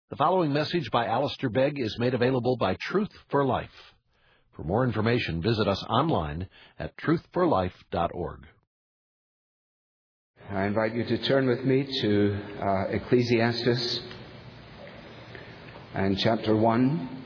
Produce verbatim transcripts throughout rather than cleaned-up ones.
The following message by Alistair Begg is made available by Truth for Life. For more information, visit us online at truth for life dot org. I invite you to turn with me to uh, Ecclesiastes and chapter one.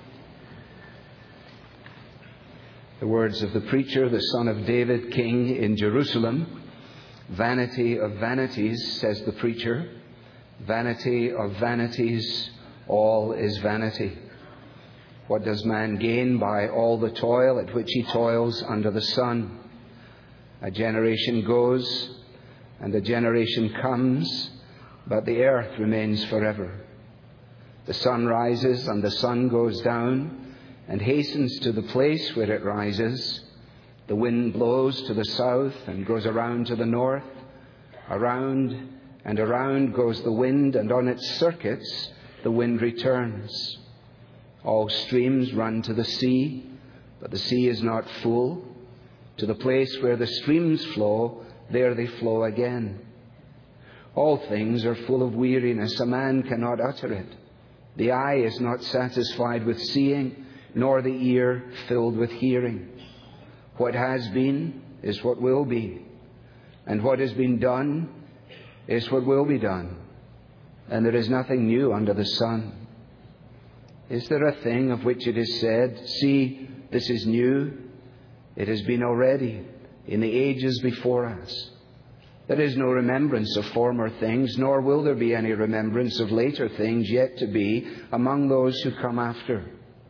The words of the preacher, the son of David, king in Jerusalem. Vanity of vanities, says the preacher. Vanity of vanities, all is vanity. What does man gain by all the toil at which he toils under the sun? A generation goes and a generation comes, but the earth remains forever. The sun rises and the sun goes down and hastens to the place where it rises. The wind blows to the south and goes around to the north. Around and around goes the wind, and on its circuits the wind returns. All streams run to the sea, but the sea is not full. To the place where the streams flow, there they flow again. All things are full of weariness. A man cannot utter it. The eye is not satisfied with seeing, nor the ear filled with hearing. What has been is what will be, and what has been done is what will be done. And there is nothing new under the sun. Is there a thing of which it is said, "See, this is new"? It has been already in the ages before us. There is no remembrance of former things, nor will there be any remembrance of later things yet to be among those who come after.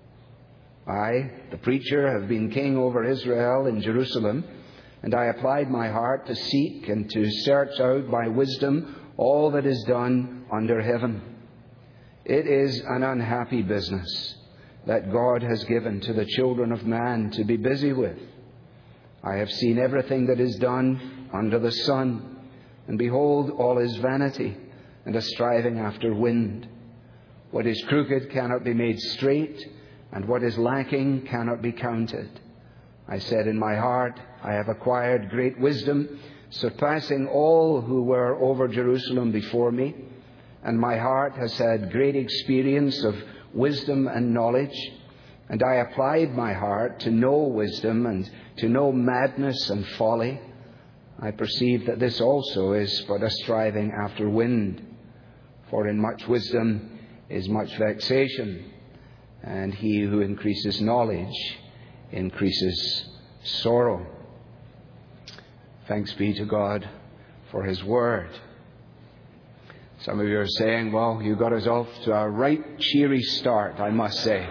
I, the preacher, have been king over Israel in Jerusalem, and I applied my heart to seek and to search out by wisdom all that is done under heaven. It is an unhappy business that God has given to the children of man to be busy with. I have seen everything that is done under the sun, and behold, all is vanity and a striving after wind. What is crooked cannot be made straight, and what is lacking cannot be counted. I said in my heart, I have acquired great wisdom, surpassing all who were over Jerusalem before me, and my heart has had great experience of wisdom and knowledge, and I applied my heart to know wisdom and to know madness and folly. I perceive that this also is but a striving after wind, for in much wisdom is much vexation, and he who increases knowledge increases sorrow. Thanks be to God for His Word. Some of you are saying, well, you got us off to a right cheery start, I must say.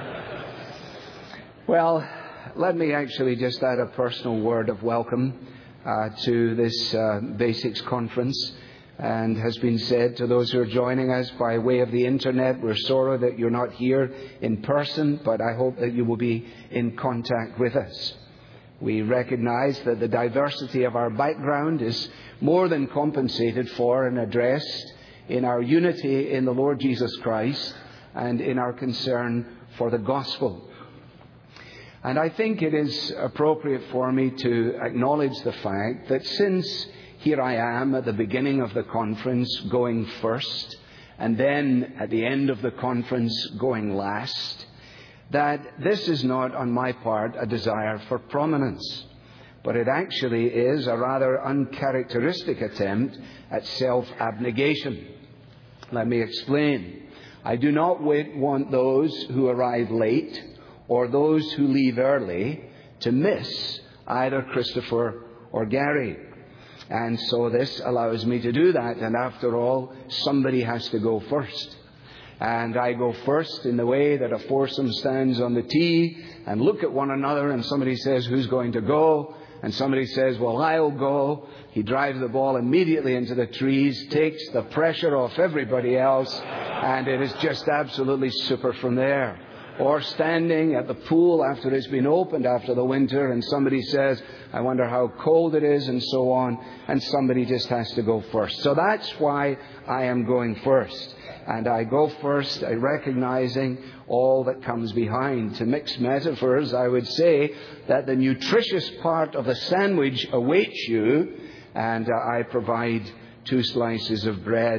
Well, let me actually just add a personal word of welcome uh, to this uh, Basics Conference. And has been said to those who are joining us by way of the internet, we're sorry that you're not here in person, but I hope that you will be in contact with us. We recognize that the diversity of our background is more than compensated for and addressed in our unity in the Lord Jesus Christ and in our concern for the gospel. And I think it is appropriate for me to acknowledge the fact that since here I am at the beginning of the conference going first, and then at the end of the conference going last, that this is not on my part a desire for prominence, but it actually is a rather uncharacteristic attempt at self-abnegation. Let me explain. I do not want those who arrive late or those who leave early to miss either Christopher or Gary. And so this allows me to do that. And after all, somebody has to go first. And I go first in the way that a foursome stands on the tee and look at one another, and somebody says, who's going to go? And somebody says, well, I'll go. He drives the ball immediately into the trees, takes the pressure off everybody else, and it is just absolutely super from there. Or standing at the pool after it's been opened after the winter, and somebody says, I wonder how cold it is, and so on, and somebody just has to go first. So that's why I am going first. And I go first, uh, recognizing all that comes behind. To mix metaphors, I would say that the nutritious part of the sandwich awaits you, and uh, I provide two slices of bread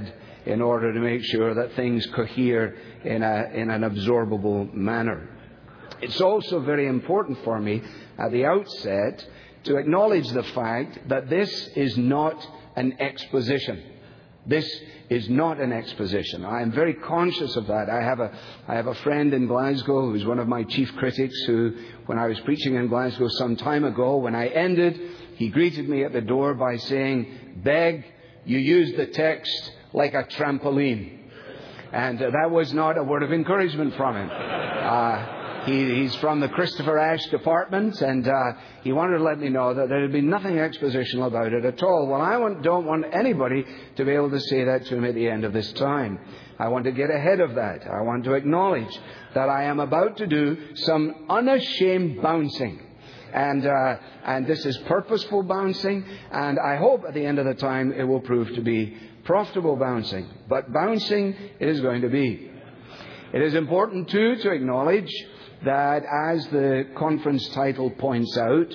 in order to make sure that things cohere in, a, in an absorbable manner. It's also very important for me at the outset to acknowledge the fact that this is not an exposition. This is not an exposition. I am very conscious of that. I have a I have a friend in Glasgow who's one of my chief critics who, when I was preaching in Glasgow some time ago, when I ended, he greeted me at the door by saying, "Begg, you used the text like a trampoline." And uh, that was not a word of encouragement from him. Uh, He, he's from the Christopher Ash department, and uh, he wanted to let me know that there had been nothing expositional about it at all. Well, I want, don't want anybody to be able to say that to him at the end of this time. I want to get ahead of that. I want to acknowledge that I am about to do some unashamed bouncing. And uh, and this is purposeful bouncing, and I hope at the end of the time it will prove to be profitable bouncing. But bouncing it is going to be. It is important, too, to acknowledge that, as the conference title points out,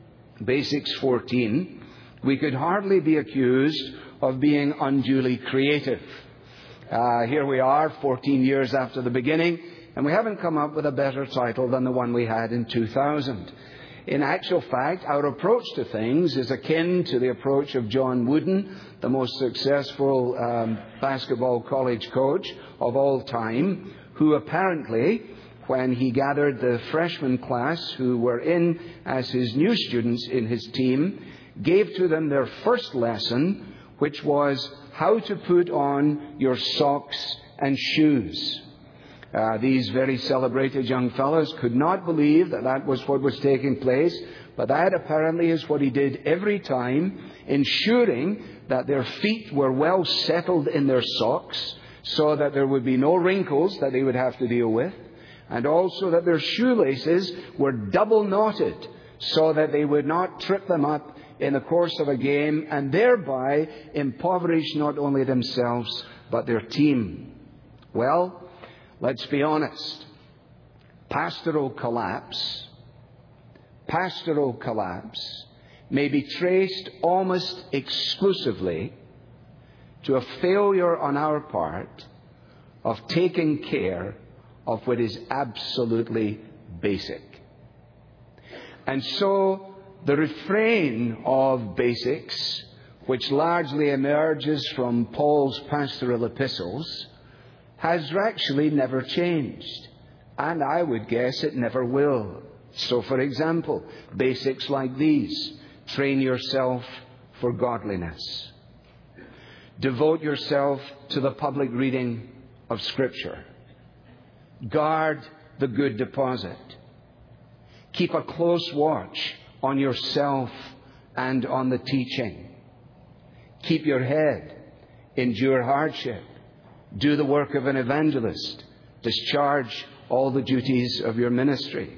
Basics fourteen, we could hardly be accused of being unduly creative. Uh, here we are, fourteen years after the beginning, and we haven't come up with a better title than the one we had in two thousand. In actual fact, our approach to things is akin to the approach of John Wooden, the most successful um, basketball college coach of all time, who apparently, when he gathered the freshman class who were in as his new students in his team, gave to them their first lesson, which was how to put on your socks and shoes. Uh, these very celebrated young fellows could not believe that that was what was taking place, but that apparently is what he did every time, ensuring that their feet were well settled in their socks so that there would be no wrinkles that they would have to deal with, and also that their shoelaces were double knotted so that they would not trip them up in the course of a game and thereby impoverish not only themselves but their team. Well, let's be honest. Pastoral collapse, pastoral collapse may be traced almost exclusively to a failure on our part of taking care of what is absolutely basic. And so the refrain of basics, which largely emerges from Paul's pastoral epistles, has actually never changed. And I would guess it never will. So, for example, basics like these: train yourself for godliness. Devote yourself to the public reading of Scripture. Guard the good deposit. Keep a close watch on yourself and on the teaching. Keep your head. Endure hardship. Do the work of an evangelist. Discharge all the duties of your ministry.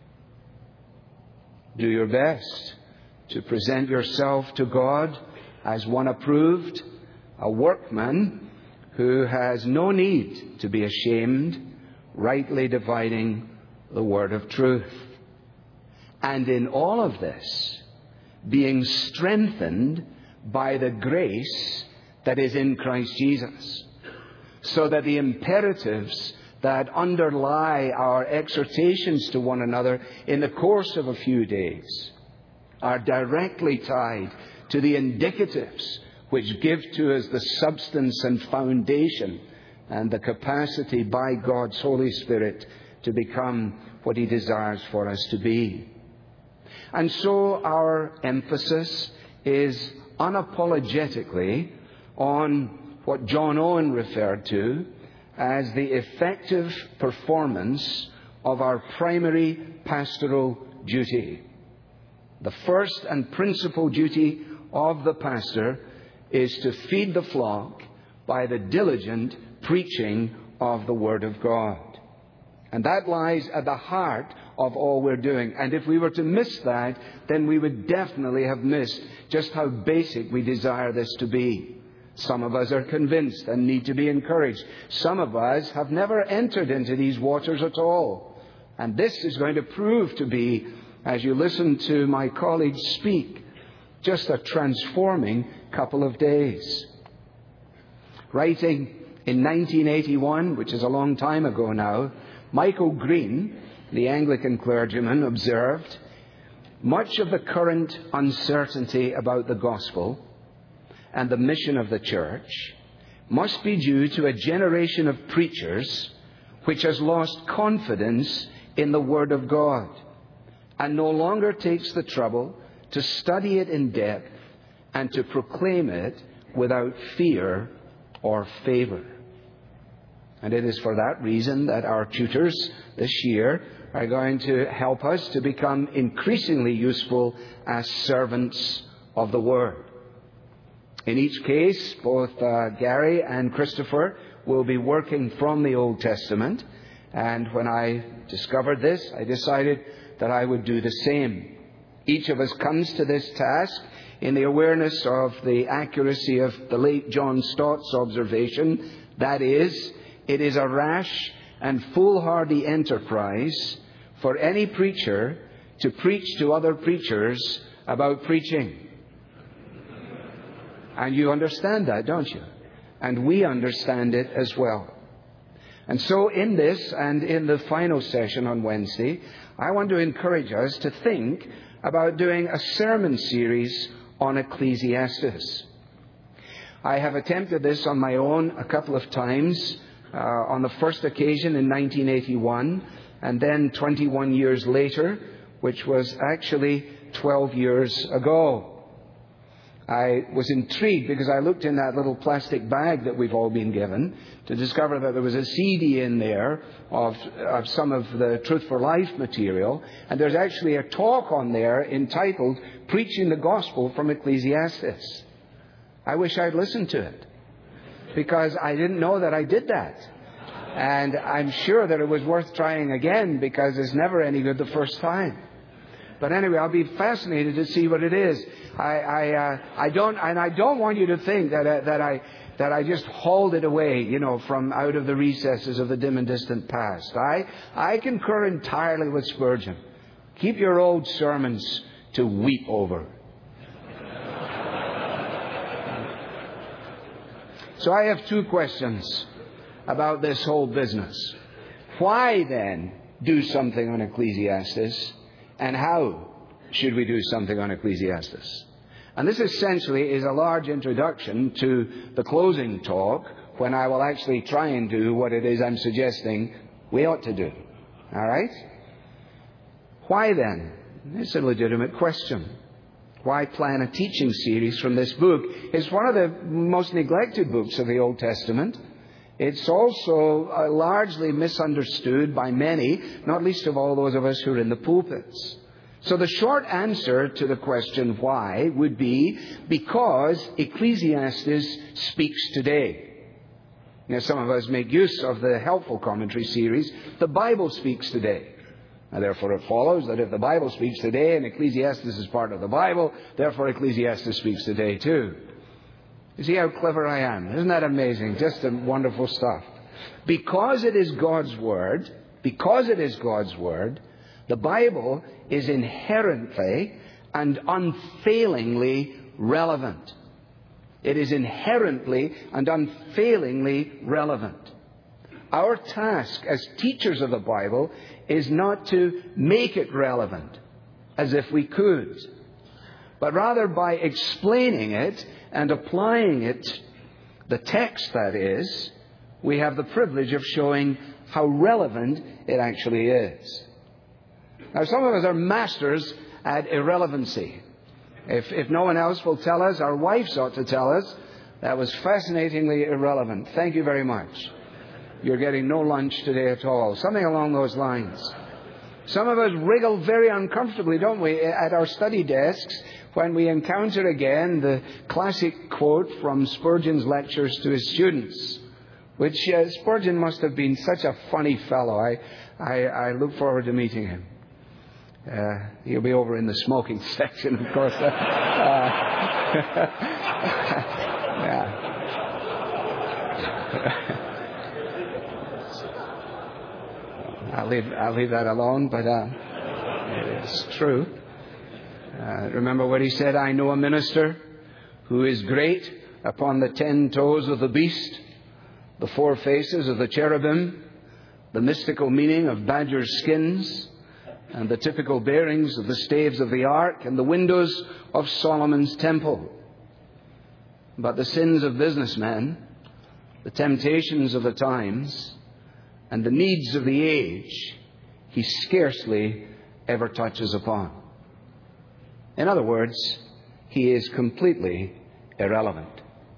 Do your best to present yourself to God as one approved, a workman who has no need to be ashamed, rightly dividing the word of truth. And in all of this, being strengthened by the grace that is in Christ Jesus, so that the imperatives that underlie our exhortations to one another in the course of a few days are directly tied to the indicatives which give to us the substance and foundation and the capacity by God's Holy Spirit to become what He desires for us to be. And so our emphasis is unapologetically on what John Owen referred to as the effective performance of our primary pastoral duty. The first and principal duty of the pastor is to feed the flock by the diligent preaching of the Word of God. And that lies at the heart of all we're doing. And if we were to miss that, then we would definitely have missed just how basic we desire this to be. Some of us are convinced and need to be encouraged. Some of us have never entered into these waters at all. And this is going to prove to be, as you listen to my colleagues speak, just a transforming couple of days. Writing in nineteen eighty-one, which is a long time ago now, Michael Green, the Anglican clergyman, observed, "Much of the current uncertainty about the gospel and the mission of the church must be due to a generation of preachers which has lost confidence in the Word of God and no longer takes the trouble to study it in depth and to proclaim it without fear or favor." And it is for that reason that our tutors this year are going to help us to become increasingly useful as servants of the Word. In each case, both uh, Gary and Christopher will be working from the Old Testament. And when I discovered this, I decided that I would do the same. Each of us comes to this task in the awareness of the accuracy of the late John Stott's observation. That is, it is a rash and foolhardy enterprise for any preacher to preach to other preachers about preaching. And you understand that, don't you? And we understand it as well. And so in this and in the final session on Wednesday, I want to encourage us to think about doing a sermon series on Ecclesiastes. I have attempted this on my own a couple of times, uh, on the first occasion in nineteen eighty-one, and then twenty-one years later, which was actually twelve years ago. I was intrigued because I looked in that little plastic bag that we've all been given to discover that there was a C D in there of, of some of the Truth for Life material. And there's actually a talk on there entitled Preaching the Gospel from Ecclesiastes. I wish I'd listened to it because I didn't know that I did that. And I'm sure that it was worth trying again because it's never any good the first time. But anyway, I'll be fascinated to see what it is. I, I, uh, I don't, and I don't want you to think that uh, that I that I just hauled it away, you know, from out of the recesses of the dim and distant past. I I concur entirely with Spurgeon. Keep your old sermons to weep over. So I have two questions about this whole business. Why then do something on Ecclesiastes? And how should we do something on Ecclesiastes? And this essentially is a large introduction to the closing talk when I will actually try and do what it is I'm suggesting we ought to do. All right? Why then? It's a legitimate question. Why plan a teaching series from this book? It's one of the most neglected books of the Old Testament. It's also uh, largely misunderstood by many, not least of all those of us who are in the pulpits. So the short answer to the question why would be because Ecclesiastes speaks today. Now, some of us make use of the helpful commentary series, The Bible Speaks Today. Now, therefore, it follows that if the Bible speaks today and Ecclesiastes is part of the Bible, therefore Ecclesiastes speaks today too. You see how clever I am? Isn't that amazing? Just wonderful stuff. Because it is God's Word, because it is God's Word, the Bible is inherently and unfailingly relevant. It is inherently and unfailingly relevant. Our task as teachers of the Bible is not to make it relevant as if we could, but rather by explaining it and applying it, the text that is, we have the privilege of showing how relevant it actually is. Now, some of us are masters at irrelevancy. If, if no one else will tell us, our wives ought to tell us, that was fascinatingly irrelevant. Thank you very much. You're getting no lunch today at all. Something along those lines. Some of us wriggle very uncomfortably, don't we, at our study desks when we encounter again the classic quote from Spurgeon's lectures to his students, which uh, Spurgeon must have been such a funny fellow. I, I, I look forward to meeting him. Uh, he'll be over in the smoking section, of course. Uh, yeah. I'll leave, I'll leave that alone, but uh, it's true. Uh, remember what he said, I know a minister who is great upon the ten toes of the beast, the four faces of the cherubim, the mystical meaning of badger skins, and the typical bearings of the staves of the ark and the windows of Solomon's temple. But the sins of businessmen, the temptations of the times, and the needs of the age, he scarcely ever touches upon. In other words, he is completely irrelevant.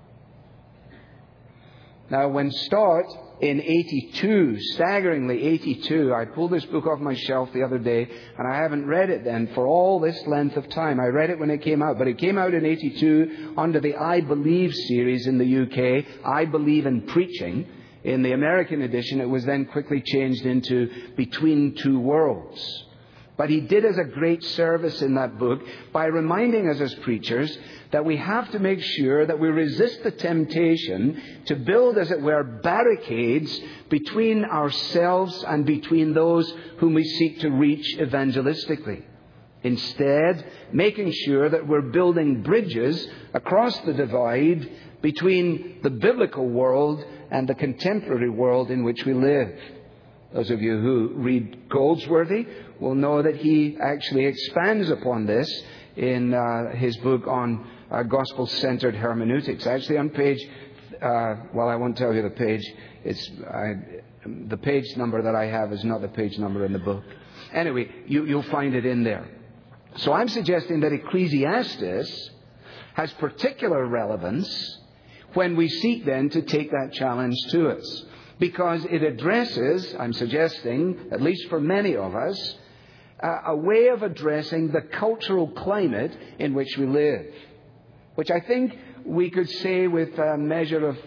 Now, when Stott in eighty-two, staggeringly eighty-two, I pulled this book off my shelf the other day, and I haven't read it then for all this length of time. I read it when it came out, but it came out in eighty-two under the I Believe series in the U K, I Believe in Preaching. In the American edition, it was then quickly changed into Between Two Worlds. But he did us a great service in that book by reminding us as preachers that we have to make sure that we resist the temptation to build, as it were, barricades between ourselves and between those whom we seek to reach evangelistically. Instead, making sure that we're building bridges across the divide between the biblical world and the contemporary world in which we live. Those of you who read Goldsworthy will know that he actually expands upon this in uh, his book on uh, gospel-centered hermeneutics. Actually, on page, uh, well, I won't tell you the page. It's I, the page number that I have is not the page number in the book. Anyway, you, you'll find it in there. So I'm suggesting that Ecclesiastes has particular relevance when we seek then to take that challenge to us. Because it addresses, I'm suggesting, at least for many of us, uh, a way of addressing the cultural climate in which we live. Which I think we could say with a measure of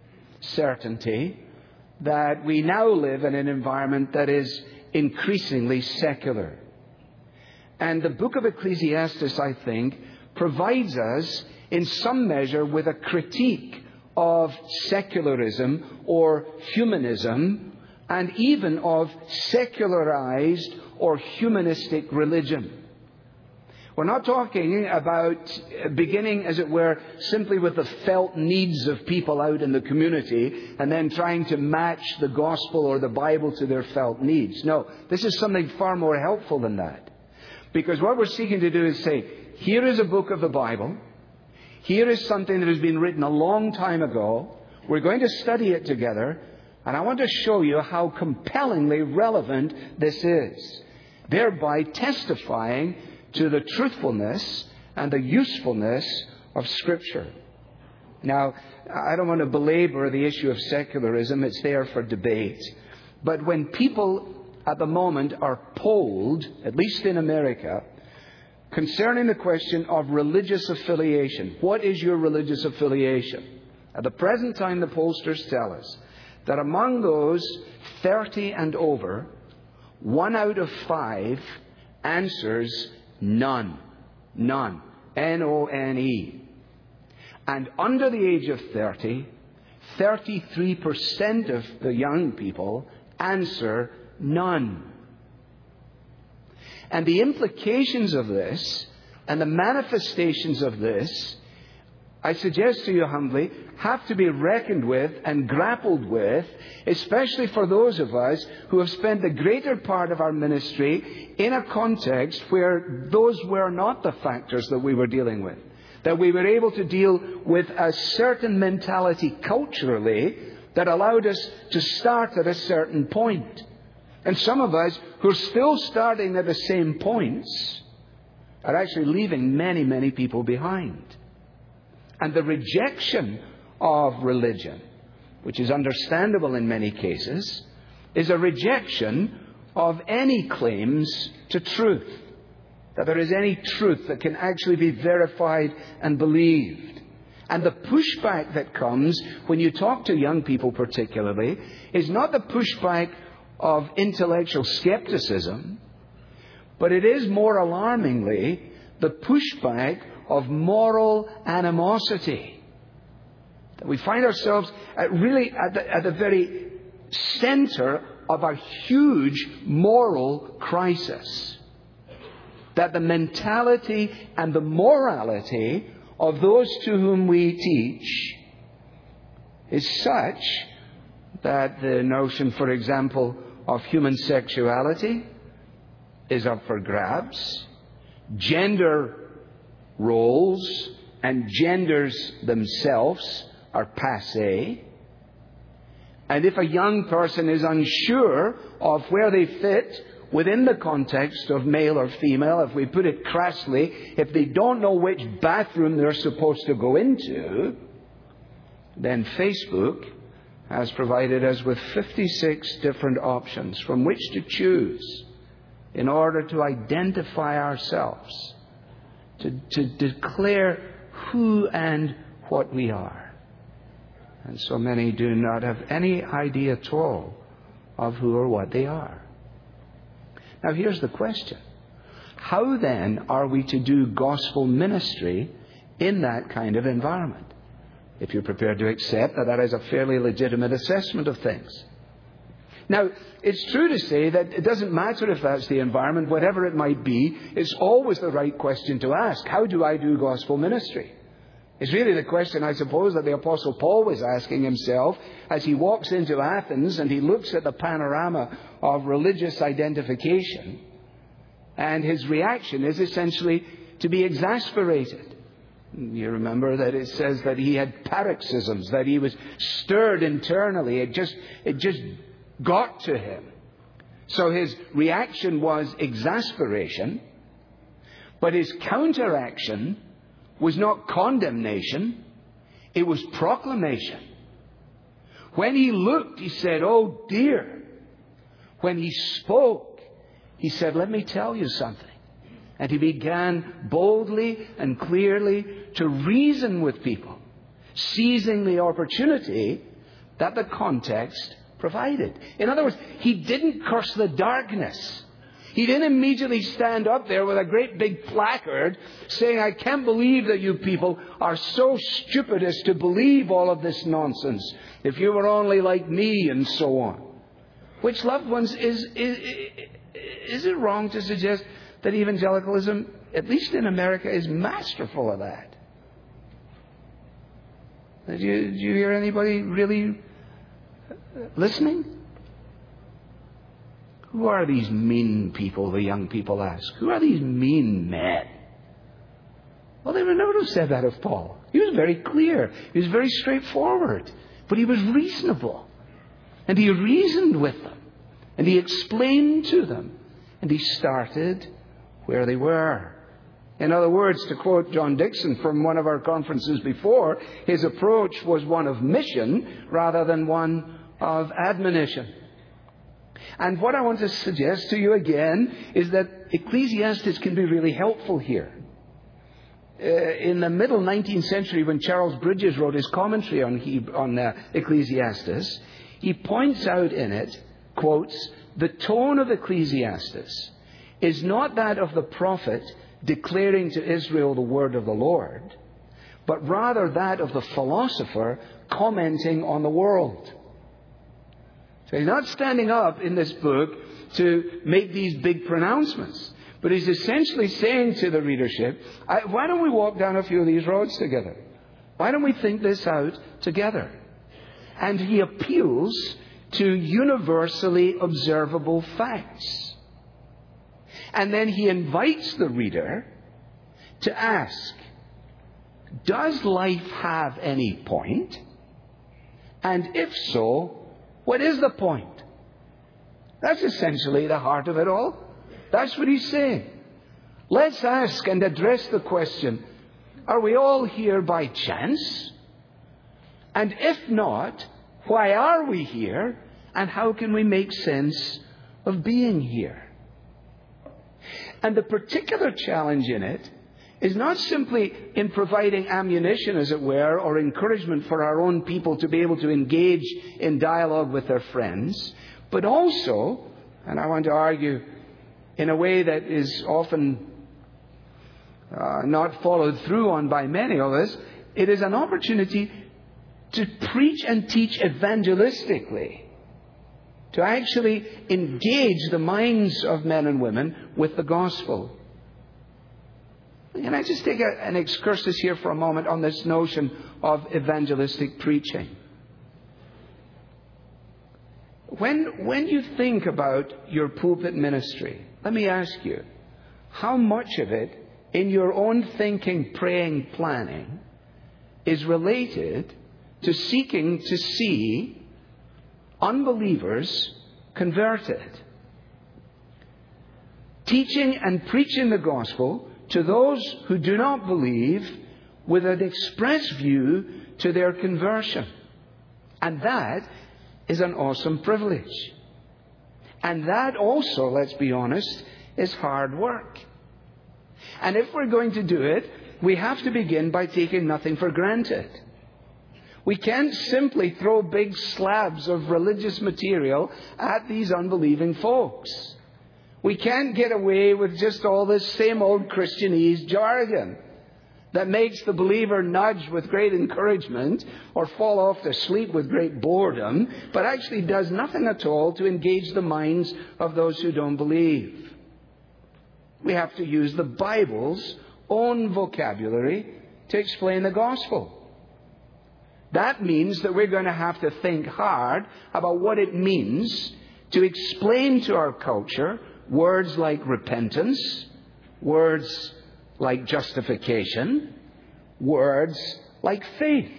certainty that we now live in an environment that is increasingly secular. And the book of Ecclesiastes, I think, provides us in some measure with a critique of secularism or humanism, and even of secularized or humanistic religion. We're not talking about beginning, as it were, simply with the felt needs of people out in the community and then trying to match the gospel or the Bible to their felt needs. No, this is something far more helpful than that. Because what we're seeking to do is say, here is a book of the Bible. Here is something that has been written a long time ago. We're going to study it together. And I want to show you how compellingly relevant this is, thereby testifying to the truthfulness and the usefulness of Scripture. Now, I don't want to belabor the issue of secularism. It's there for debate. But when people at the moment are polled, at least in America, concerning the question of religious affiliation. What is your religious affiliation? At the present time, the pollsters tell us that among those thirty and over, one out of five answers none. None. N O N E. And under the age of thirty, thirty-three percent of the young people answer none. And the implications of this and the manifestations of this, I suggest to you humbly, have to be reckoned with and grappled with, especially for those of us who have spent the greater part of our ministry in a context where those were not the factors that we were dealing with. That we were able to deal with a certain mentality culturally that allowed us to start at a certain point. And some of us who are still starting at the same points are actually leaving many, many people behind. And the rejection of religion, which is understandable in many cases, is a rejection of any claims to truth. That there is any truth that can actually be verified and believed. And the pushback that comes when you talk to young people particularly is not the pushback of intellectual skepticism, but it is more alarmingly the pushback of moral animosity. That we find ourselves at really at the, at the very center of a huge moral crisis. That the mentality and the morality of those to whom we teach is such that the notion, for example, of human sexuality is up for grabs. Gender roles and genders themselves are passé. And if a young person is unsure of where they fit within the context of male or female, if we put it crassly, if they don't know which bathroom they're supposed to go into, then Facebook has provided us with fifty-six different options from which to choose in order to identify ourselves, to, to declare who and what we are. And so many do not have any idea at all of who or what they are. Now here's the question. How then are we to do gospel ministry in that kind of environment? If you're prepared to accept that that is a fairly legitimate assessment of things. Now, it's true to say that it doesn't matter if that's the environment, whatever it might be, it's always the right question to ask. How do I do gospel ministry? It's really the question, I suppose, that the Apostle Paul was asking himself as he walks into Athens and he looks at the panorama of religious identification. And his reaction is essentially to be exasperated. You remember that it says that he had paroxysms, that he was stirred internally. It just, it just got to him. So his reaction was exasperation, but his counteraction was not condemnation, it was proclamation. When he looked, he said, "Oh dear." When he spoke, he said, "Let me tell you something." And he began boldly and clearly to reason with people, seizing the opportunity that the context provided. In other words, he didn't curse the darkness. He didn't immediately stand up there with a great big placard saying, "I can't believe that you people are so stupid as to believe all of this nonsense. If you were only like me," and so on. Which, loved ones, is, is, is it wrong to suggest that evangelicalism, at least in America, is masterful of that? Did you, did you hear anybody really listening? Who are these mean people, the young people ask? Who are these mean men? Well, they would never have said that of Paul. He was very clear. He was very straightforward. But he was reasonable. And he reasoned with them. And he explained to them. And he started where they were. In other words, to quote John Dixon from one of our conferences before, his approach was one of mission rather than one of admonition. And what I want to suggest to you again is that Ecclesiastes can be really helpful here. Uh, in the middle nineteenth century, when Charles Bridges wrote his commentary on, he, on uh, Ecclesiastes, he points out in it, quotes, "The tone of Ecclesiastes is not that of the prophet declaring to Israel the word of the Lord, but rather that of the philosopher commenting on the world." So he's not standing up in this book to make these big pronouncements, but he's essentially saying to the readership, I, why don't we walk down a few of these roads together? Why don't we think this out together? And he appeals to universally observable facts. And then he invites the reader to ask, does life have any point? And if so, what is the point? That's essentially the heart of it all. That's what he's saying. Let's ask and address the question, are we all here by chance? And if not, why are we here? And how can we make sense of being here? And the particular challenge in it is not simply in providing ammunition, as it were, or encouragement for our own people to be able to engage in dialogue with their friends, but also, and I want to argue in a way that is often uh, not followed through on by many of us, it is an opportunity to preach and teach evangelistically, to actually engage the minds of men and women with the gospel. Can I just take a, an excursus here for a moment on this notion of evangelistic preaching? when, when you think about your pulpit ministry, let me ask you, how much of it in your own thinking, praying, planning is related to seeking to see unbelievers converted? Teaching and preaching the gospel to those who do not believe with an express view to their conversion. And that is an awesome privilege. And that also, let's be honest, is hard work. And if we're going to do it, we have to begin by taking nothing for granted. We can't simply throw big slabs of religious material at these unbelieving folks. We can't get away with just all this same old Christianese jargon that makes the believer nudge with great encouragement or fall off to sleep with great boredom, but actually does nothing at all to engage the minds of those who don't believe. We have to use the Bible's own vocabulary to explain the gospel. That means that we're going to have to think hard about what it means to explain to our culture words like repentance, words like justification, words like faith.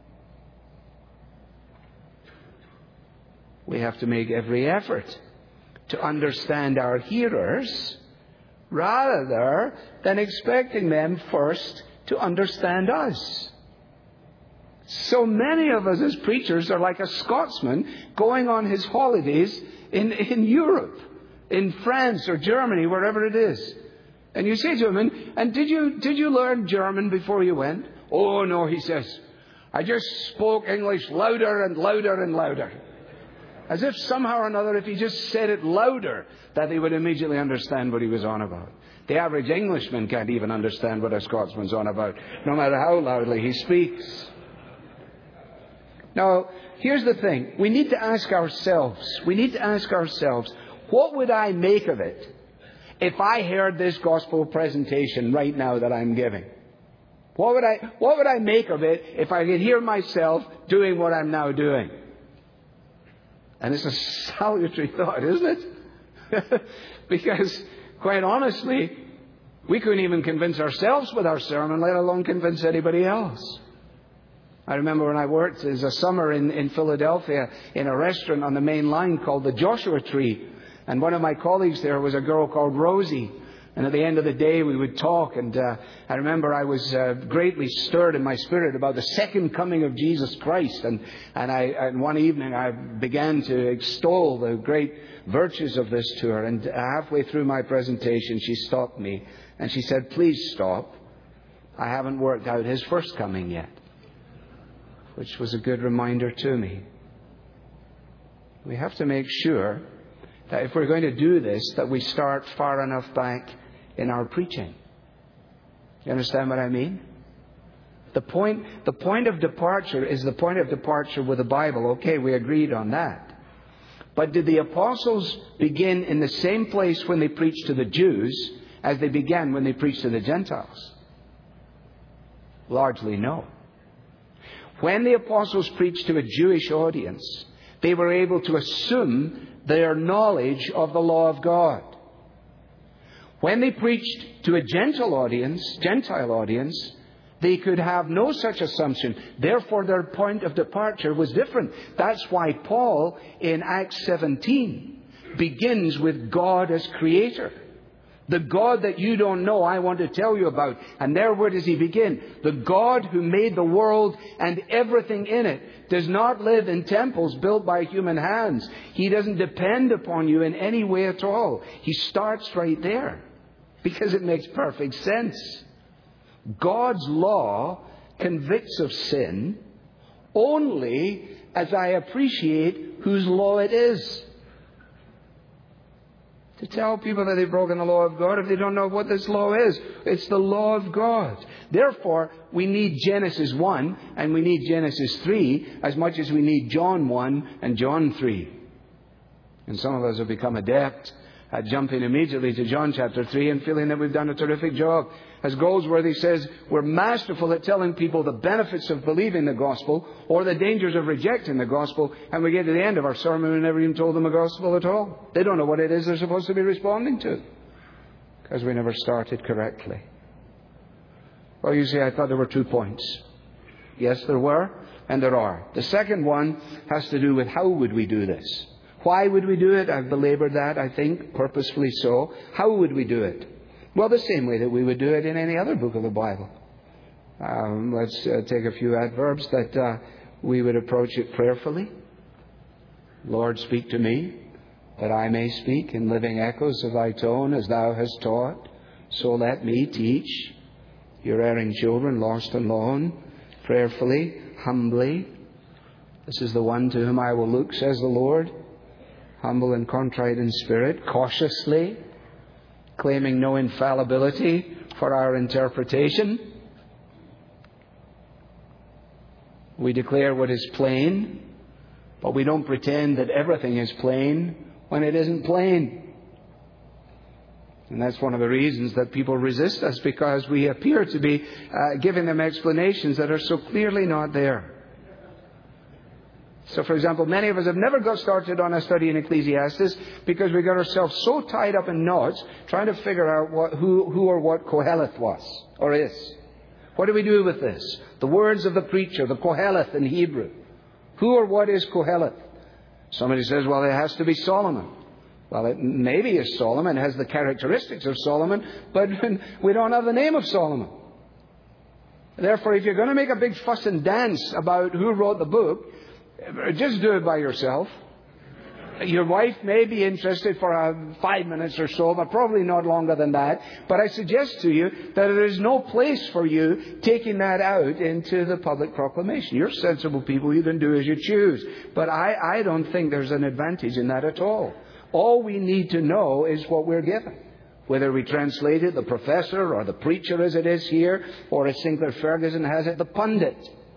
We have to make every effort to understand our hearers rather than expecting them first to understand us. So many of us as preachers are like a Scotsman going on his holidays in, in Europe, in France or Germany, wherever it is. And you say to him, and, and did you did you learn German before you went? Oh, no, he says. I just spoke English louder and louder and louder. As if somehow or another, if he just said it louder, that they would immediately understand what he was on about. The average Englishman can't even understand what a Scotsman's on about, no matter how loudly he speaks. Now, here's the thing. We need to ask ourselves, we need to ask ourselves, what would I make of it if I heard this gospel presentation right now that I'm giving? What would I, what would I make of it if I could hear myself doing what I'm now doing? And it's a salutary thought, isn't it? Because, quite honestly, we couldn't even convince ourselves with our sermon, let alone convince anybody else. I remember when I worked as a summer in, in Philadelphia in a restaurant on the main line called the Joshua Tree. And one of my colleagues there was a girl called Rosie. And at the end of the day, we would talk. And uh, I remember I was uh, greatly stirred in my spirit about the second coming of Jesus Christ. And, and, I, and one evening, I began to extol the great virtues of this to her. And halfway through my presentation, she stopped me. And she said, "Please stop. I haven't worked out his first coming yet." Which was a good reminder to me. We have to make sure that if we're going to do this, that we start far enough back in our preaching. You understand what I mean? The point, the point of departure is the point of departure with the Bible. Okay, we agreed on that. But did the apostles begin in the same place when they preached to the Jews as they began when they preached to the Gentiles? Largely no. When the apostles preached to a Jewish audience, they were able to assume their knowledge of the law of God. When they preached to a Gentile audience, Gentile audience, they could have no such assumption. Therefore, their point of departure was different. That's why Paul in Acts seventeen begins with God as creator. The God that you don't know, I want to tell you about. And there, where does he begin? The God who made the world and everything in it does not live in temples built by human hands. He doesn't depend upon you in any way at all. He starts right there because it makes perfect sense. God's law convicts of sin only as I appreciate whose law it is. To tell people that they've broken the law of God if they don't know what this law is. It's the law of God. Therefore, we need Genesis one and we need Genesis three as much as we need John one and John three. And some of us have become adept uh, jumping immediately to John chapter three and feeling that we've done a terrific job. As Goldsworthy says, we're masterful at telling people the benefits of believing the gospel or the dangers of rejecting the gospel, and we get to the end of our sermon and never even told them the gospel at all. They don't know what it is they're supposed to be responding to because we never started correctly. Well, you see, I thought there were two points. Yes, there were, and there are. The second one has to do with how would we do this? Why would we do it? I've belabored that, I think, purposefully so. How would we do it? Well, the same way that we would do it in any other book of the Bible. Um, let's uh, take a few adverbs that uh, we would approach it prayerfully. Lord, speak to me, that I may speak in living echoes of thy tone as thou hast taught. So let me teach your erring children, lost and lone, prayerfully, humbly. This is the one to whom I will look, says the Lord. Humble and contrite in spirit, cautiously, claiming no infallibility for our interpretation. We declare what is plain, but we don't pretend that everything is plain when it isn't plain. And that's one of the reasons that people resist us, because we appear to be uh, giving them explanations that are so clearly not there. So, for example, many of us have never got started on a study in Ecclesiastes because we got ourselves so tied up in knots trying to figure out what, who, who or what Koheleth was or is. What do we do with this? The words of the preacher, the Koheleth in Hebrew. Who or what is Koheleth? Somebody says, well, it has to be Solomon. Well, it maybe is Solomon, it has the characteristics of Solomon, but we don't have the name of Solomon. Therefore, if you're going to make a big fuss and dance about who wrote the book, just do it by yourself. Your wife may be interested for uh, five minutes or so, but probably not longer than that. But I suggest to you that there is no place for you taking that out into the public proclamation. You're sensible people. You can do as you choose. But I, I don't think there's an advantage in that at all. All we need to know is what we're given. Whether we translate it, the professor or the preacher as it is here, or as Sinclair Ferguson has it, the pundit.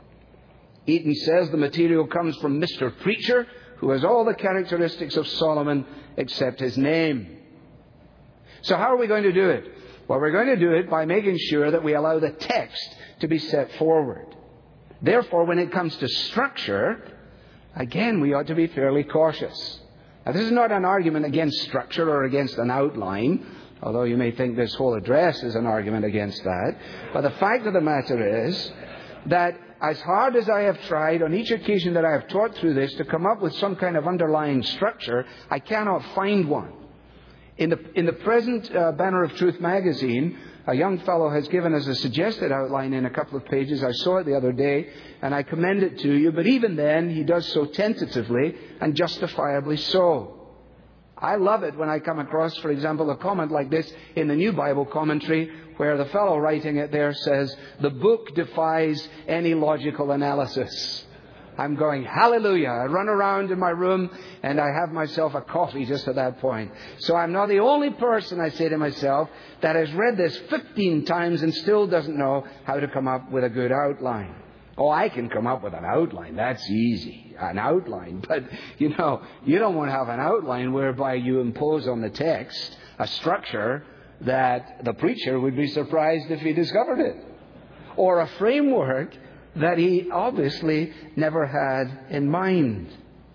Eaton says the material comes from Mister Preacher, who has all the characteristics of Solomon except his name. So how are we going to do it? Well, we're going to do it by making sure that we allow the text to be set forward. Therefore, when it comes to structure, again, we ought to be fairly cautious. Now, this is not an argument against structure or against an outline, although you may think this whole address is an argument against that. But the fact of the matter is that as hard as I have tried on each occasion that I have taught through this to come up with some kind of underlying structure, I cannot find one. In the, in the present uh, Banner of Truth magazine, a young fellow has given us a suggested outline in a couple of pages. I saw it the other day, and I commend it to you. But even then, he does so tentatively and justifiably so. I love it when I come across, for example, a comment like this in the New Bible Commentary, where the fellow writing it there says, the book defies any logical analysis. I'm going, hallelujah. I run around in my room and I have myself a coffee just at that point. So I'm not the only person, I say to myself, that has read this fifteen times and still doesn't know how to come up with a good outline. Oh, I can come up with an outline. That's easy. An outline. But, you know, you don't want to have an outline whereby you impose on the text a structure that the preacher would be surprised if he discovered it. Or a framework that he obviously never had in mind.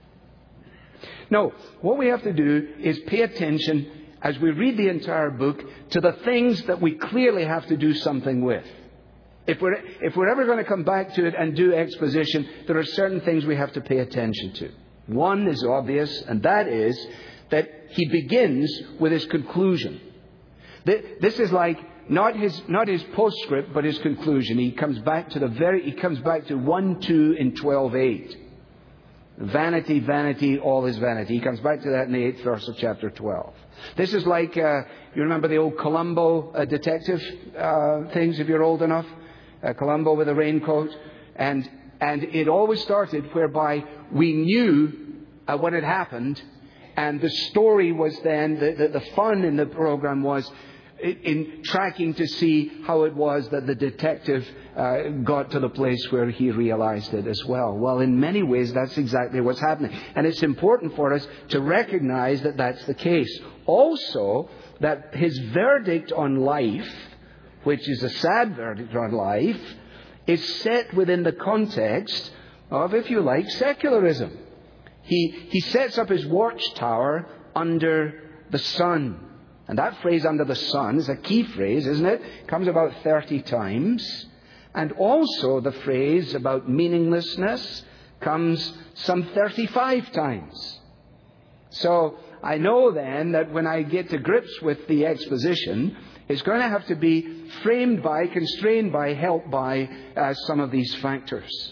No, what we have to do is pay attention as we read the entire book to the things that we clearly have to do something with. If we're, if we're ever going to come back to it and do exposition, there are certain things we have to pay attention to. One is obvious, and that is that he begins with his conclusion. This is like not his not his postscript, but his conclusion. He comes back to the very he comes back to one two in twelve eight. Vanity, vanity, all is vanity. He comes back to that in the eighth verse of chapter twelve. This is like uh, you remember the old Columbo uh, detective uh, things, if you're old enough. Uh, Columbo with a raincoat, and and it always started whereby we knew uh, what had happened, and the story was then the, the, the fun in the program was in tracking to see how it was that the detective uh, got to the place where he realized it as well. Well, in many ways, that's exactly what's happening. And it's important for us to recognize that that's the case. Also, that his verdict on life, which is a sad verdict on life, is set within the context of, if you like, secularism. He, he sets up his watchtower under the sun. And that phrase, under the sun, is a key phrase, isn't it? It comes about thirty times. And also the phrase about meaninglessness comes some thirty-five times. So I know then that when I get to grips with the exposition, it's going to have to be framed by, constrained by, helped by uh, some of these factors.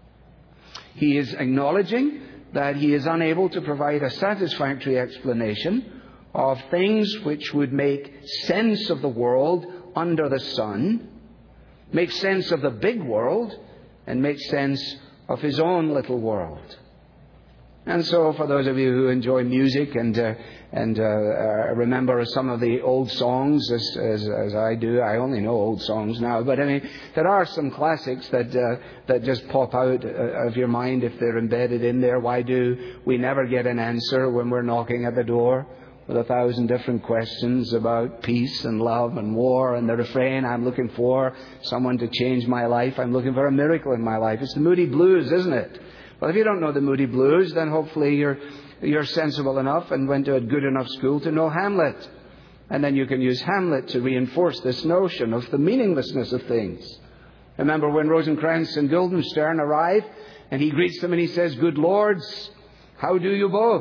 He is acknowledging that he is unable to provide a satisfactory explanation of things which would make sense of the world under the sun, make sense of the big world, and make sense of his own little world. And so for those of you who enjoy music and uh, and uh, uh, remember some of the old songs as, as as I do, I only know old songs now, but I mean, there are some classics that uh, that just pop out of your mind if they're embedded in there. Why do we never get an answer when we're knocking at the door with a thousand different questions about peace and love and war, and the refrain, I'm looking for someone to change my life. I'm looking for a miracle in my life. It's the Moody Blues, isn't it? Well, if you don't know the Moody Blues, then hopefully you're you're sensible enough and went to a good enough school to know Hamlet. And then you can use Hamlet to reinforce this notion of the meaninglessness of things. Remember when Rosencrantz and Guildenstern arrive, and he greets them and he says, "Good lords, how do you both?"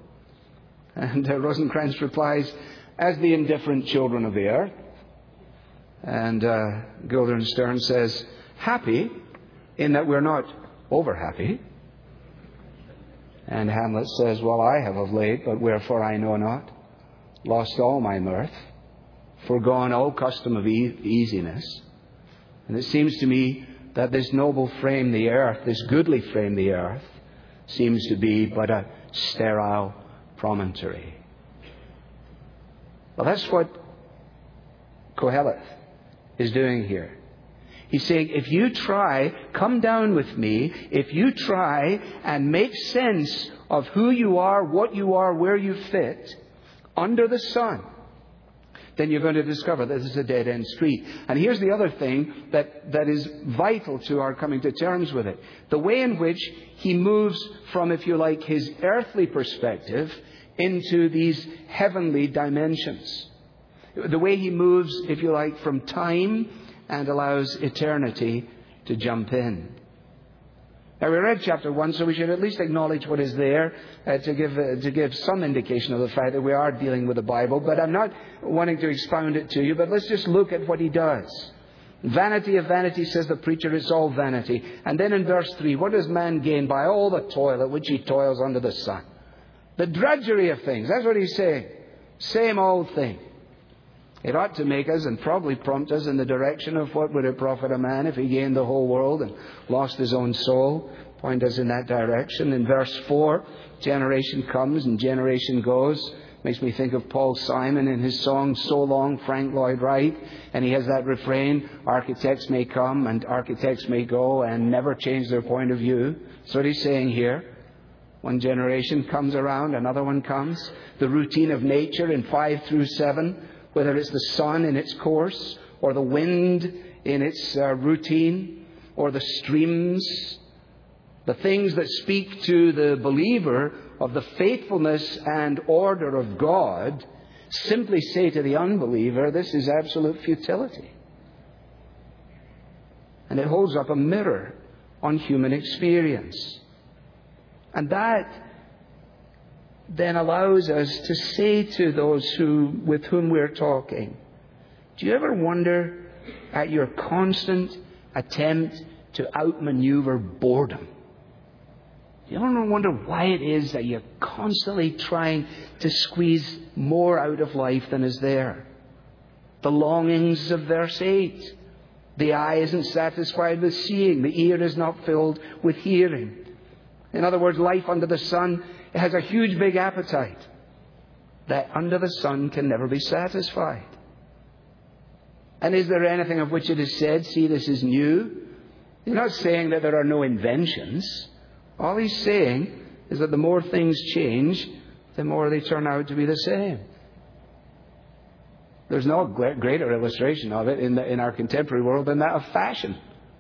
And uh, Rosencrantz replies, "As the indifferent children of the earth." And uh, Guildenstern says, "Happy in that we're not over happy." And Hamlet says, "Well, I have of late, but wherefore I know not, lost all my mirth, forgone all custom of e- easiness. And it seems to me that this noble frame, the earth, this goodly frame, the earth, seems to be but a sterile promontory." Well, that's what Koheleth is doing here. He's saying, if you try, come down with me, if you try and make sense of who you are, what you are, where you fit, under the sun, then you're going to discover that this is a dead-end street. And here's the other thing that, that is vital to our coming to terms with it. The way in which he moves from, if you like, his earthly perspective into these heavenly dimensions. The way he moves, if you like, from time and allows eternity to jump in. Now, we read chapter one, so we should at least acknowledge what is there uh, to give uh, to give some indication of the fact that we are dealing with the Bible. But I'm not wanting to expound it to you, but let's just look at what he does. Vanity of vanity, says the preacher, it's all vanity. And then in verse three, what does man gain by all the toil at which he toils under the sun? The drudgery of things. That's what he's saying. Same old thing. It ought to make us and probably prompt us in the direction of what would it profit a man if he gained the whole world and lost his own soul. Point us in that direction. In verse four, generation comes and generation goes. Makes me think of Paul Simon in his song, So Long, Frank Lloyd Wright. And he has that refrain, architects may come and architects may go and never change their point of view. That's what he's saying here. One generation comes around, another one comes. The routine of nature in five through seven, whether it's the sun in its course, or the wind in its uh, routine, or the streams, the things that speak to the believer of the faithfulness and order of God, simply say to the unbeliever, this is absolute futility. And it holds up a mirror on human experience. And that then allows us to say to those who with whom we're talking, do you ever wonder at your constant attempt to outmaneuver boredom? Do you ever wonder why it is that you're constantly trying to squeeze more out of life than is there? The longings of verse eight. The eye isn't satisfied with seeing. The ear is not filled with hearing. In other words, life under the sun, it has a huge big appetite that under the sun can never be satisfied. And is there anything of which it is said, see, this is new? He's not saying that there are no inventions. All he's saying is that the more things change, the more they turn out to be the same. There's no greater illustration of it in, the, in our contemporary world than that of fashion.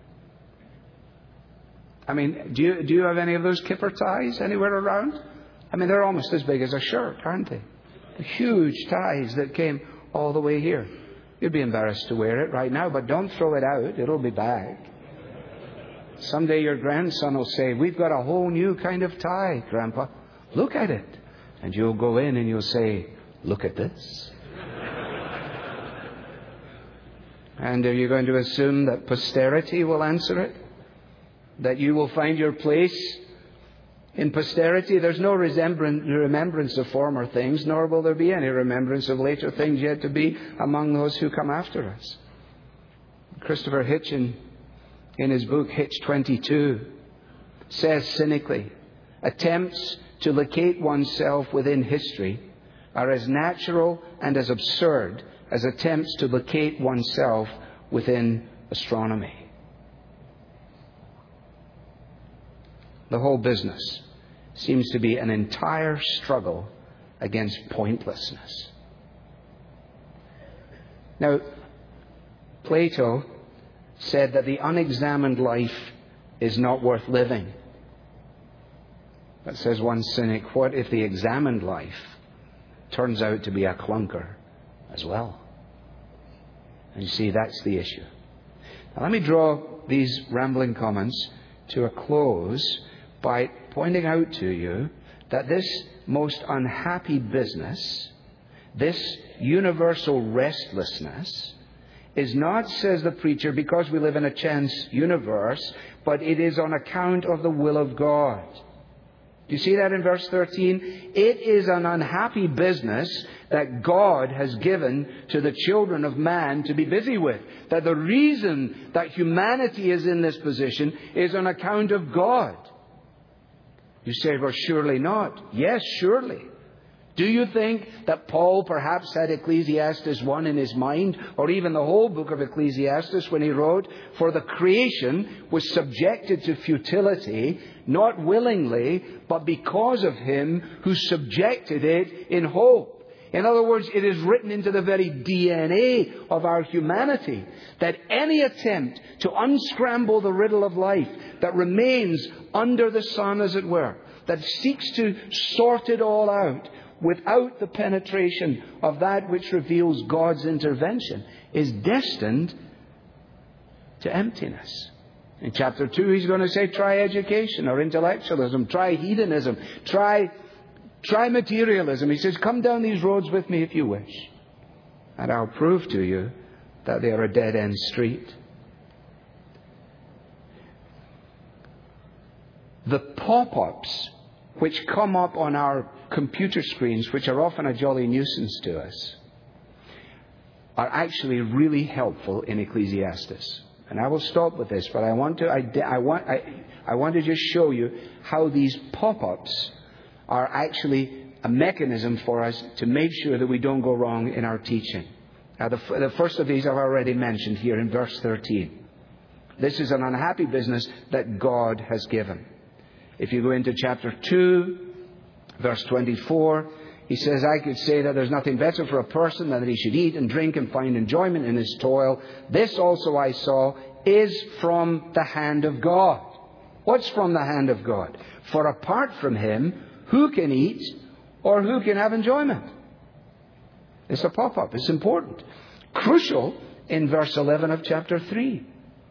I mean, do you, do you have any of those kipper ties anywhere around? I mean, they're almost as big as a shirt, aren't they? The huge ties that came all the way here. You'd be embarrassed to wear it right now, but don't throw it out. It'll be back. Someday your grandson will say, we've got a whole new kind of tie, Grandpa. Look at it. And you'll go in and you'll say, look at this. And are you going to assume that posterity will answer it? That you will find your place in posterity? There's no remembrance of former things, nor will there be any remembrance of later things yet to be among those who come after us. Christopher Hitchin, in his book Hitch twenty-two, says cynically, attempts to locate oneself within history are as natural and as absurd as attempts to locate oneself within astronomy. The whole business seems to be an entire struggle against pointlessness. Now, Plato said that the unexamined life is not worth living. But says one cynic, what if the examined life turns out to be a clunker as well? And you see, that's the issue. Now, let me draw these rambling comments to a close by pointing out to you that this most unhappy business, this universal restlessness, is not, says the preacher, because we live in a chance universe, but it is on account of the will of God. Do you see that in verse thirteen? It is an unhappy business that God has given to the children of man to be busy with. That the reason that humanity is in this position is on account of God. You say, well, surely not. Yes, surely. Do you think that Paul perhaps had Ecclesiastes one in his mind, or even the whole book of Ecclesiastes when he wrote, for the creation was subjected to futility, not willingly, but because of him who subjected it in hope? In other words, it is written into the very D N A of our humanity that any attempt to unscramble the riddle of life that remains under the sun, as it were, that seeks to sort it all out without the penetration of that which reveals God's intervention, is destined to emptiness. In chapter two, he's going to say, try education or intellectualism, try hedonism, try Try materialism. He says, come down these roads with me if you wish, and I'll prove to you that they are a dead-end street. The pop-ups which come up on our computer screens, which are often a jolly nuisance to us, are actually really helpful in Ecclesiastes. And I will stop with this, but I want to, I, I want, I, I want to just show you how these pop-ups are actually a mechanism for us to make sure that we don't go wrong in our teaching. Now, the, the first of these I've already mentioned here in verse thirteen. This is an unhappy business that God has given. If you go into chapter two, verse twenty-four, he says, I could say that there's nothing better for a person than that he should eat and drink and find enjoyment in his toil. This also I saw is from the hand of God. What's from the hand of God? For apart from him, who can eat or who can have enjoyment? It's a pop-up. It's important. Crucial in verse eleven of chapter three.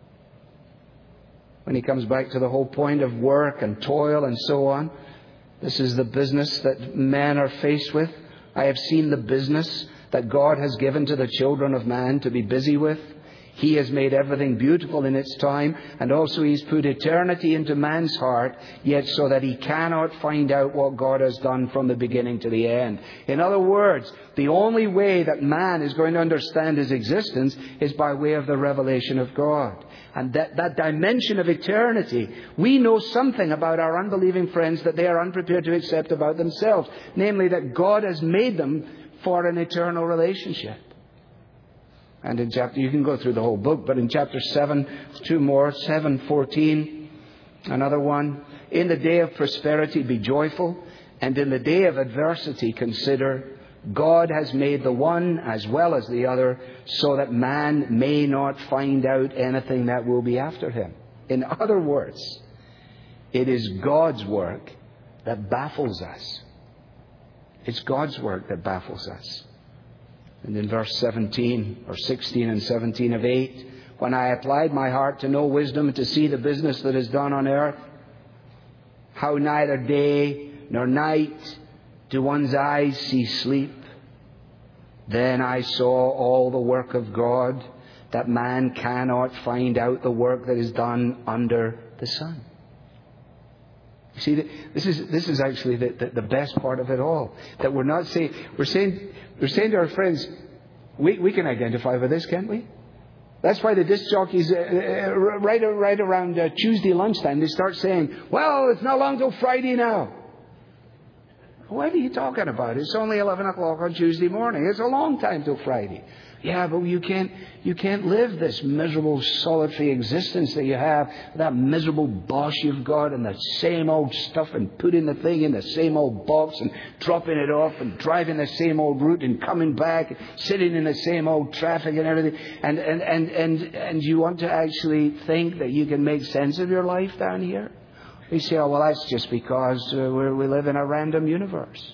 When he comes back to the whole point of work and toil and so on. This is the business that men are faced with. I have seen the business that God has given to the children of man to be busy with. He has made everything beautiful in its time, and also He's put eternity into man's heart, yet so that he cannot find out what God has done from the beginning to the end. In other words, the only way that man is going to understand his existence is by way of the revelation of God. And that, that dimension of eternity, we know something about our unbelieving friends that they are unprepared to accept about themselves. Namely, that God has made them for an eternal relationship. And in chapter, you can go through the whole book, but in chapter seven, two more, seven fourteen, another one. In the day of prosperity, be joyful, and in the day of adversity, consider God has made the one as well as the other, so that man may not find out anything that will be after him. In other words, it is God's work that baffles us. It's God's work that baffles us. And in verse seventeen, or sixteen and seventeen of eight, when I applied my heart to know wisdom and to see the business that is done on earth, how neither day nor night do one's eyes see sleep, then I saw all the work of God, that man cannot find out the work that is done under the sun. You see, this is this is actually the, the, the best part of it all. That we're not saying we're saying we're saying to our friends, we we can identify with this, can't we? That's why the disc jockeys, uh, right right around uh, Tuesday lunchtime, they start saying, "Well, it's not long till Friday now." What are you talking about? It's only eleven o'clock on Tuesday morning. It's a long time till Friday. Yeah, but you can't you can't live this miserable solitary existence that you have, that miserable boss you've got, and the same old stuff, and putting the thing in the same old box and dropping it off and driving the same old route and coming back, sitting in the same old traffic and everything. And and, and, and, and you want to actually think that you can make sense of your life down here? You say, oh, well, that's just because uh, we're, we live in a random universe.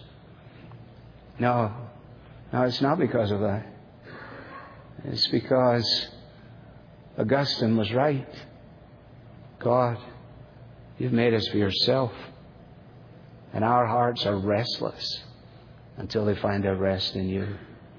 No, no, it's not because of that. It's because Augustine was right. God, you've made us for yourself. And our hearts are restless until they find their rest in you.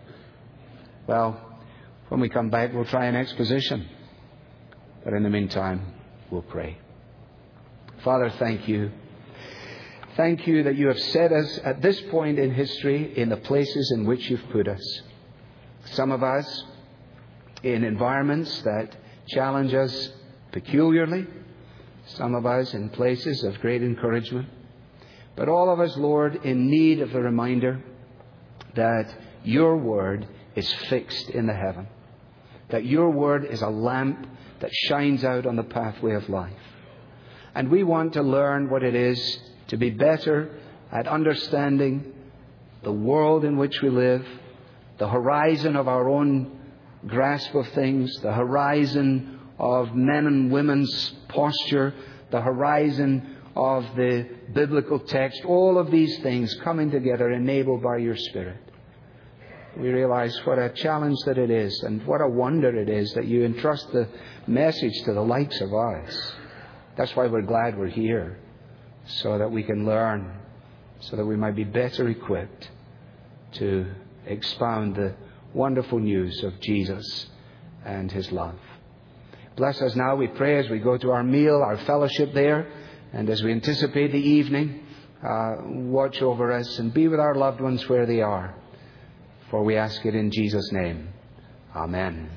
Well, when we come back, we'll try an exposition. But in the meantime, we'll pray. Father, thank you. Thank you that you have set us at this point in history in the places in which you've put us. Some of us in environments that challenge us peculiarly. Some of us in places of great encouragement. But all of us, Lord, in need of the reminder that your word is fixed in the heaven. That your word is a lamp that shines out on the pathway of life. And we want to learn what it is to be better at understanding the world in which we live, the horizon of our own grasp of things, the horizon of men and women's posture, the horizon of the biblical text, all of these things coming together enabled by your Spirit. We realize what a challenge that it is, and what a wonder it is that you entrust the message to the likes of us. That's why we're glad we're here, so that we can learn, so that we might be better equipped to expound the wonderful news of Jesus and His love. Bless us now, we pray, as we go to our meal, our fellowship there, and as we anticipate the evening, uh, watch over us and be with our loved ones where they are. For we ask it in Jesus' name. Amen.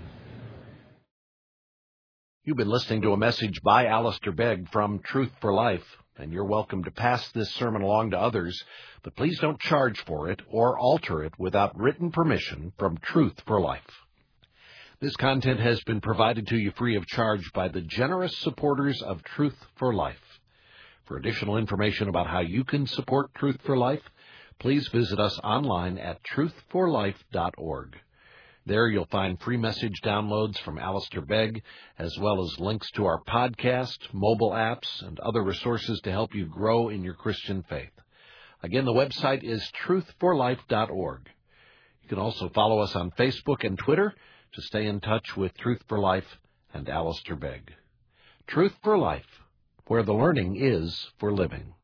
You've been listening to a message by Alistair Begg from Truth for Life, and you're welcome to pass this sermon along to others, but please don't charge for it or alter it without written permission from Truth for Life. This content has been provided to you free of charge by the generous supporters of Truth for Life. For additional information about how you can support Truth for Life, please visit us online at truth for life dot org. There you'll find free message downloads from Alistair Begg, as well as links to our podcast, mobile apps, and other resources to help you grow in your Christian faith. Again, the website is truth for life dot org. You can also follow us on Facebook and Twitter to stay in touch with Truth for Life and Alistair Begg. Truth for Life, where the learning is for living.